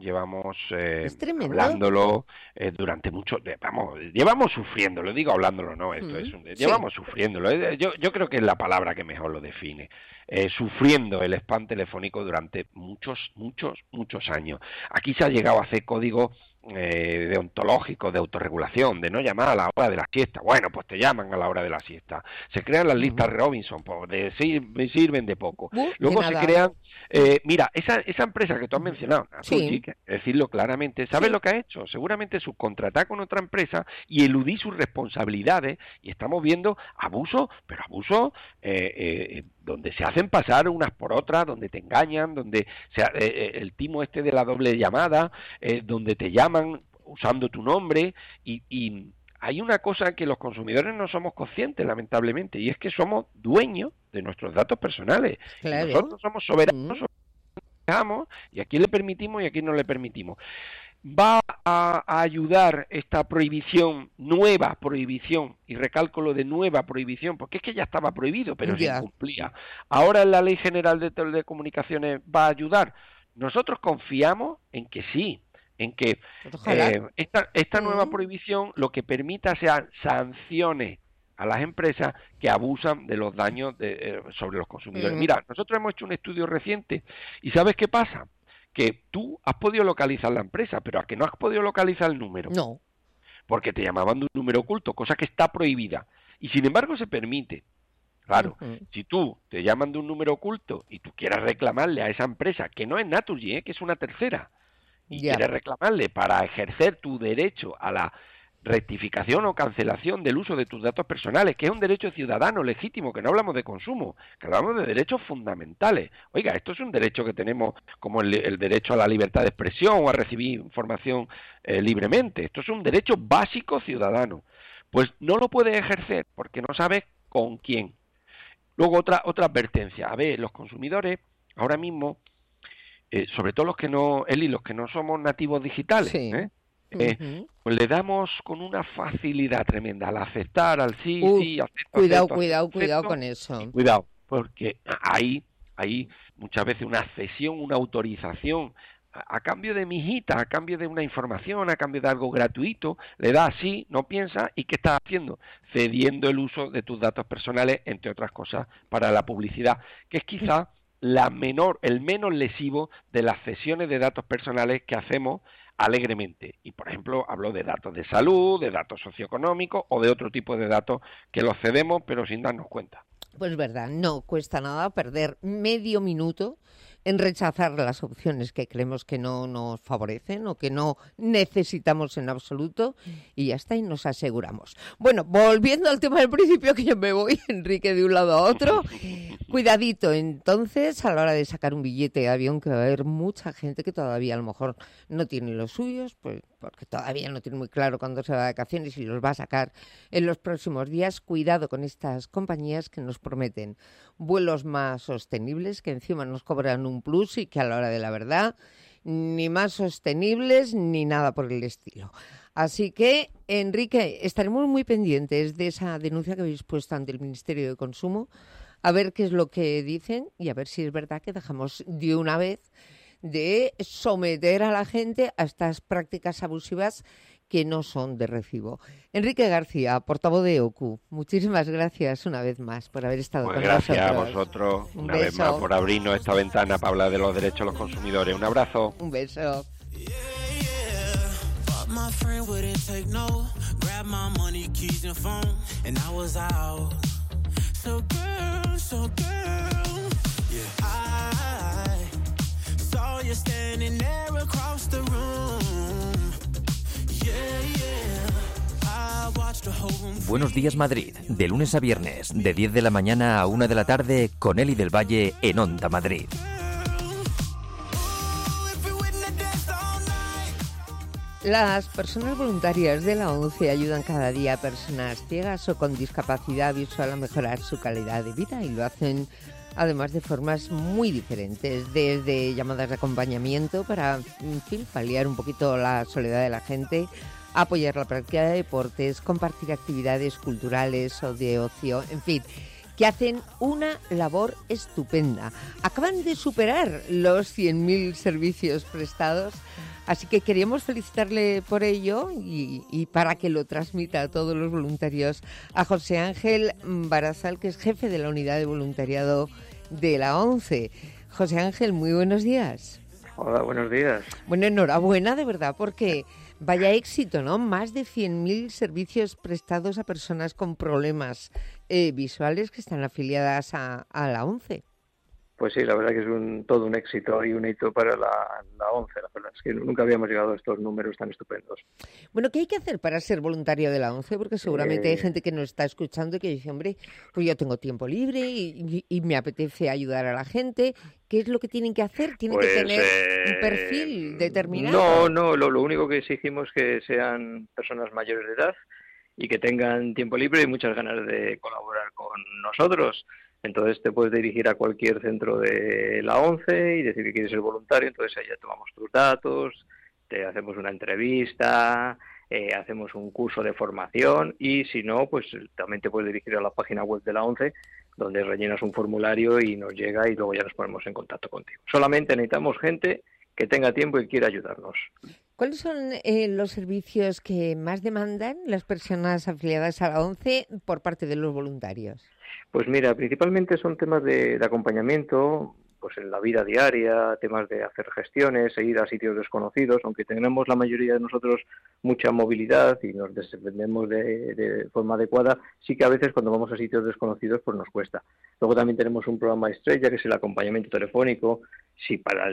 hablándolo durante mucho, llevamos sufriéndolo, digo hablándolo, no, llevamos sufriéndolo. Yo creo que es la palabra que mejor lo define. Sufriendo el spam telefónico durante muchos años. Aquí se ha llegado a hacer código deontológico, de autorregulación, de no llamar a la hora de la siesta. Bueno, pues te llaman a la hora de la siesta. Se crean las listas Robinson, pues sirven de poco. Luego se crean, mira, esa empresa que tú has mencionado, Naturgy, decirlo claramente, ¿sabes lo que ha hecho? Seguramente subcontratar con otra empresa y eludir sus responsabilidades, y estamos viendo abusos, pero abusos donde se hacen pasar unas por otras, donde te engañan, donde el timo este de la doble llamada, donde te llaman usando tu nombre, y hay una cosa que los consumidores no somos conscientes, lamentablemente, y es que somos dueños de nuestros datos personales. Claro. Nosotros somos soberanos, y a quién le permitimos y a quién no le permitimos. Va a ayudar esta prohibición, nueva prohibición, y recalco lo de nueva prohibición, porque es que ya estaba prohibido, pero se incumplía. Ahora en la Ley General de Telecomunicaciones va a ayudar. Nosotros confiamos en que sí, en que esta nueva prohibición lo que permita sean sanciones a las empresas que abusan de los daños sobre los consumidores. Mira, nosotros hemos hecho un estudio reciente y ¿sabes qué pasa? Que tú has podido localizar la empresa, pero a que no has podido localizar el número. No. Porque te llamaban de un número oculto, cosa que está prohibida. Y sin embargo se permite. Claro, si tú te llaman de un número oculto y tú quieres reclamarle a esa empresa, que no es Naturgy, que es una tercera, y quieres reclamarle para ejercer tu derecho a la rectificación o cancelación del uso de tus datos personales, que es un derecho ciudadano legítimo, que no hablamos de consumo, que hablamos de derechos fundamentales. Oiga, esto es un derecho que tenemos como el derecho a la libertad de expresión o a recibir información libremente. Esto es un derecho básico ciudadano. Pues no lo puedes ejercer porque no sabes con quién. Luego otra advertencia. A ver, los consumidores ahora mismo, sobre todo los que no somos nativos digitales, pues le damos con una facilidad tremenda al aceptar, al sí, acepto. Cuidado con eso. Cuidado, porque hay muchas veces una cesión, una autorización a cambio de mijita, a cambio de una información, a cambio de algo gratuito, le das así, no piensa, ¿y qué estás haciendo? Cediendo el uso de tus datos personales, entre otras cosas, para la publicidad, que es quizá el menos lesivo de las cesiones de datos personales que hacemos alegremente. Y, por ejemplo, hablo de datos de salud, de datos socioeconómicos o de otro tipo de datos que los cedemos pero sin darnos cuenta. Pues verdad, no cuesta nada perder medio minuto en rechazar las opciones que creemos que no nos favorecen o que no necesitamos en absoluto, y ya está, y nos aseguramos. Bueno, volviendo al tema del principio, que yo me voy, Enrique, de un lado a otro. Cuidadito, entonces, a la hora de sacar un billete de avión, que va a haber mucha gente que todavía a lo mejor no tiene los suyos, pues porque todavía no tiene muy claro cuándo se va de vacaciones y los va a sacar en los próximos días. Cuidado con estas compañías que nos prometen vuelos más sostenibles, que encima nos cobran un plus y que a la hora de la verdad ni más sostenibles, ni nada por el estilo. Así que, Enrique, estaremos muy pendientes de esa denuncia que habéis puesto ante el Ministerio de Consumo, a ver qué es lo que dicen y a ver si es verdad que dejamos de una vez de someter a la gente a estas prácticas abusivas que no son de recibo. Enrique García, portavoz de EOQ, muchísimas gracias una vez más por haber estado con nosotros. Gracias a vosotros una vez más por abrirnos esta ventana para hablar de los derechos de los consumidores. Un abrazo. Un beso. My friend wouldn't take no. Grab my money, keys and phone, and I was out. So girl, yeah. I saw you standing there across the room. Yeah. I watched the whole room. Buenos días Madrid, de lunes a viernes, de 10 de la mañana a 1 de la tarde, con Eli del Valle en Onda Madrid. Las personas voluntarias de la ONCE ayudan cada día a personas ciegas o con discapacidad visual a mejorar su calidad de vida y lo hacen además de formas muy diferentes, desde llamadas de acompañamiento para, en fin, paliar un poquito la soledad de la gente, apoyar la práctica de deportes, compartir actividades culturales o de ocio, en fin, que hacen una labor estupenda. Acaban de superar los 100.000 servicios prestados. Así que queríamos felicitarle por ello y para que lo transmita a todos los voluntarios a José Ángel Barazal, que es jefe de la unidad de voluntariado de la ONCE. José Ángel, muy buenos días. Hola, buenos días. Bueno, enhorabuena de verdad, porque vaya éxito, ¿no? Más de 100.000 servicios prestados a personas con problemas visuales que están afiliadas a la ONCE. Pues sí, la verdad que es todo un éxito y un hito para la ONCE. La verdad es que nunca habíamos llegado a estos números tan estupendos. Bueno, ¿qué hay que hacer para ser voluntario de la ONCE? Porque seguramente hay gente que nos está escuchando y que dice, hombre, pues yo tengo tiempo libre y me apetece ayudar a la gente. ¿Qué es lo que tienen que hacer? ¿Tienen que tener un perfil determinado? No, lo único que exigimos es que sean personas mayores de edad y que tengan tiempo libre y muchas ganas de colaborar con nosotros. Entonces te puedes dirigir a cualquier centro de la ONCE y decir que quieres ser voluntario, entonces ahí ya tomamos tus datos, te hacemos una entrevista, hacemos un curso de formación y si no, pues también te puedes dirigir a la página web de la ONCE donde rellenas un formulario y nos llega y luego ya nos ponemos en contacto contigo. Solamente necesitamos gente que tenga tiempo y quiera ayudarnos. ¿Cuáles son los servicios que más demandan las personas afiliadas a la ONCE por parte de los voluntarios? Pues mira, principalmente son temas de acompañamiento, pues en la vida diaria, temas de hacer gestiones, ir a sitios desconocidos, aunque tenemos la mayoría de nosotros mucha movilidad y nos defendemos de forma adecuada, sí que a veces cuando vamos a sitios desconocidos pues nos cuesta. Luego también tenemos un programa estrella que es el acompañamiento telefónico. Si para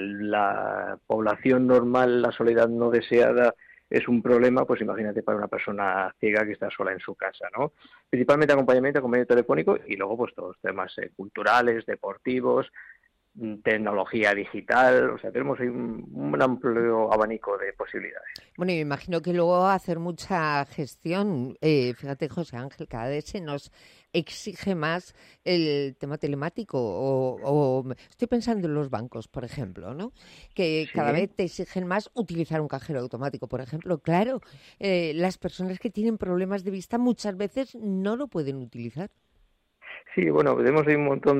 la población normal la soledad no deseada es un problema, pues imagínate para una persona ciega que está sola en su casa, ¿no? Principalmente acompañamiento telefónico y luego pues todos temas culturales, deportivos, tecnología digital, o sea, tenemos ahí un amplio abanico de posibilidades. Bueno, y me imagino que luego hacer mucha gestión, fíjate José Ángel, cada vez se nos exige más el tema telemático o estoy pensando en los bancos, por ejemplo, ¿no? Que sí. Cada vez te exigen más utilizar un cajero automático, por ejemplo. Claro, las personas que tienen problemas de vista muchas veces no lo pueden utilizar. Sí, bueno, tenemos ahí un montón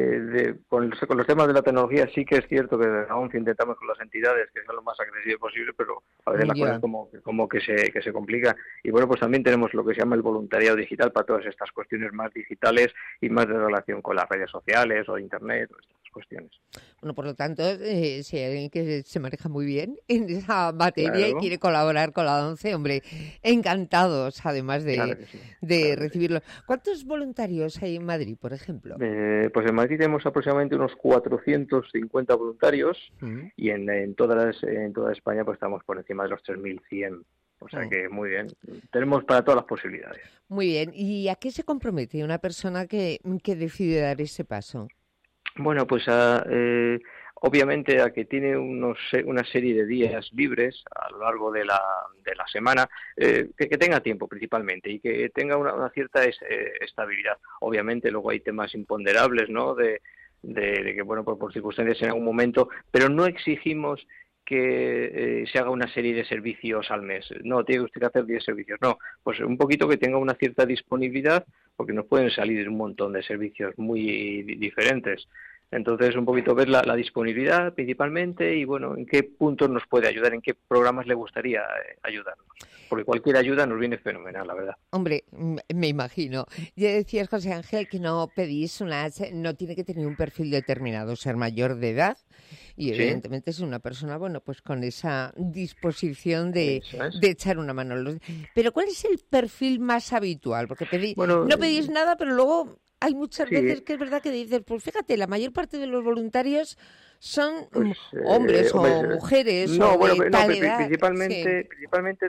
con los temas de la tecnología. Sí que es cierto que aún intentamos con las entidades que sean lo más accesible posible, pero a veces la cosa es como que se complica. Y bueno, pues también tenemos lo que se llama el voluntariado digital para todas estas cuestiones más digitales y más de relación con las redes sociales o internet o estas cuestiones. Bueno, por lo tanto, si hay alguien que se maneja muy bien en esa materia claro. y quiere colaborar con la ONCE, hombre, encantados además de recibirlo. ¿Cuántos voluntarios hay en Madrid, por ejemplo? Pues en Madrid tenemos aproximadamente unos 450 voluntarios y en toda España pues estamos por encima de los 3.100. O sea que muy bien, tenemos para todas las posibilidades. Muy bien, ¿y a qué se compromete una persona que decide dar ese paso? Bueno, pues obviamente a que tiene una serie de días libres a lo largo de la semana, que tenga tiempo principalmente y que tenga una cierta estabilidad. Obviamente luego hay temas imponderables, ¿no? De que, bueno, por circunstancias en algún momento, pero no exigimos que se haga una serie de servicios al mes. No, tiene usted que hacer 10 servicios. No, pues un poquito que tenga una cierta disponibilidad, porque nos pueden salir un montón de servicios muy diferentes. Entonces, un poquito ver la disponibilidad principalmente y, bueno, en qué puntos nos puede ayudar, en qué programas le gustaría ayudarnos. Porque cualquier ayuda nos viene fenomenal, la verdad. Hombre, me imagino. Ya decías, José Ángel, que no pedís no tiene que tener un perfil determinado, ser mayor de edad y evidentemente es una persona, bueno, pues con esa disposición de echar una mano. Pero ¿cuál es el perfil más habitual? Porque no pedís nada, pero luego hay muchas veces que es verdad que dices, pues fíjate, la mayor parte de los voluntarios son hombres o mujeres de tal edad. Principalmente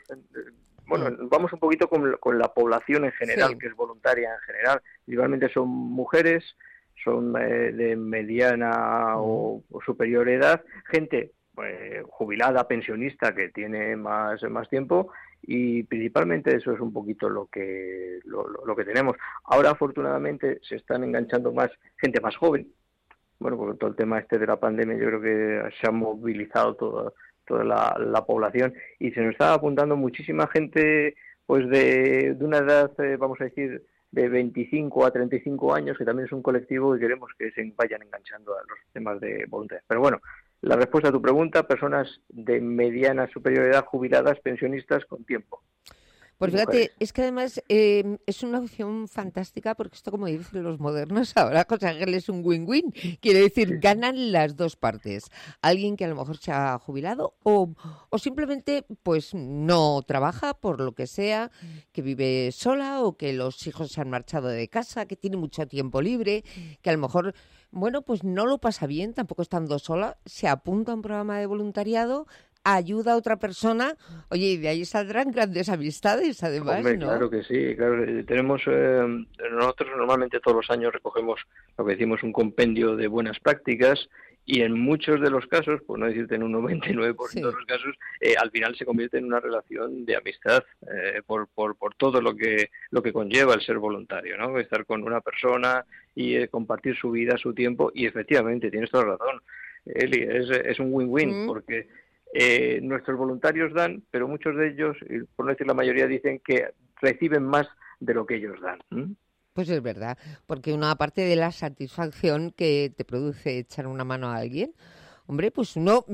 vamos un poquito con la población en general, que es voluntaria en general. Principalmente son mujeres, son de mediana o superior edad, gente jubilada, pensionista, que tiene más tiempo, y principalmente eso es un poquito lo que tenemos. Ahora, afortunadamente, se están enganchando más gente más joven. Bueno, porque todo el tema de la pandemia, yo creo que se ha movilizado toda la población y se nos está apuntando muchísima gente pues de una edad, vamos a decir, de 25 a 35 años, que también es un colectivo y queremos que se vayan enganchando a los temas de voluntarios. Pero bueno, la respuesta a tu pregunta, personas de mediana superior edad, jubiladas, pensionistas con tiempo. Pues fíjate, es que además es una opción fantástica porque esto, como dicen los modernos ahora, José Ángel, es un win-win. Quiere decir, ganan las dos partes. Alguien que a lo mejor se ha jubilado o simplemente pues no trabaja por lo que sea, que vive sola o que los hijos se han marchado de casa, que tiene mucho tiempo libre, que a lo mejor, bueno, pues no lo pasa bien, tampoco estando sola, se apunta a un programa de voluntariado, ayuda a otra persona, oye, y de ahí saldrán grandes amistades, además, Hombre, ¿no? Claro que sí, claro. Tenemos, nosotros normalmente todos los años recogemos lo que decimos un compendio de buenas prácticas y en muchos de los casos, por no decirte en un 99% de los casos, al final se convierte en una relación de amistad por todo lo que conlleva el ser voluntario, ¿no? Estar con una persona y compartir su vida, su tiempo, y efectivamente, tienes toda la razón, Eli, es un win-win, porque nuestros voluntarios dan, pero muchos de ellos, por no decir la mayoría, dicen que reciben más de lo que ellos dan. Pues es verdad, porque una parte de la satisfacción que te produce echar una mano a alguien, hombre, pues uno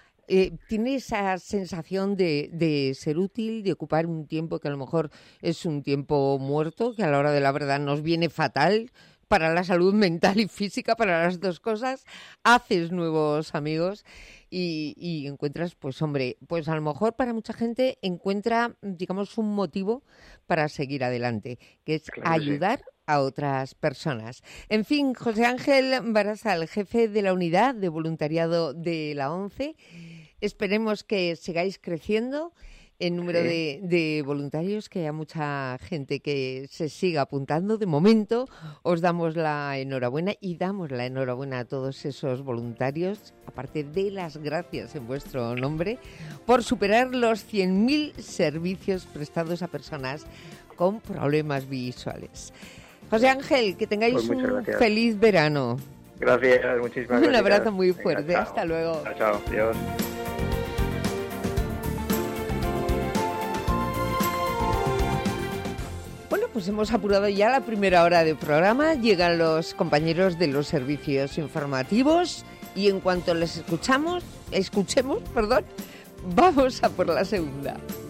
tiene esa sensación de ser útil, de ocupar un tiempo que a lo mejor es un tiempo muerto, que a la hora de la verdad nos viene fatal para la salud mental y física, para las dos cosas. Haces nuevos amigos y encuentras, pues hombre, pues a lo mejor para mucha gente encuentra, digamos, un motivo para seguir adelante, que es ayudar a otras personas. En fin, José Ángel Baraza, el jefe de la unidad de voluntariado de la ONCE, esperemos que sigáis creciendo en número de voluntarios, que haya mucha gente que se siga apuntando. De momento os damos la enhorabuena y damos la enhorabuena a todos esos voluntarios, aparte de las gracias en vuestro nombre, por superar los 100.000 servicios prestados a personas con problemas visuales. José Ángel, que tengáis un feliz verano. Gracias, muchísimas gracias. Un abrazo muy fuerte. Venga, hasta luego. Chao, adiós. Bueno, pues hemos apurado ya la primera hora de programa. Llegan los compañeros de los servicios informativos y en cuanto les escuchemos, vamos a por la segunda.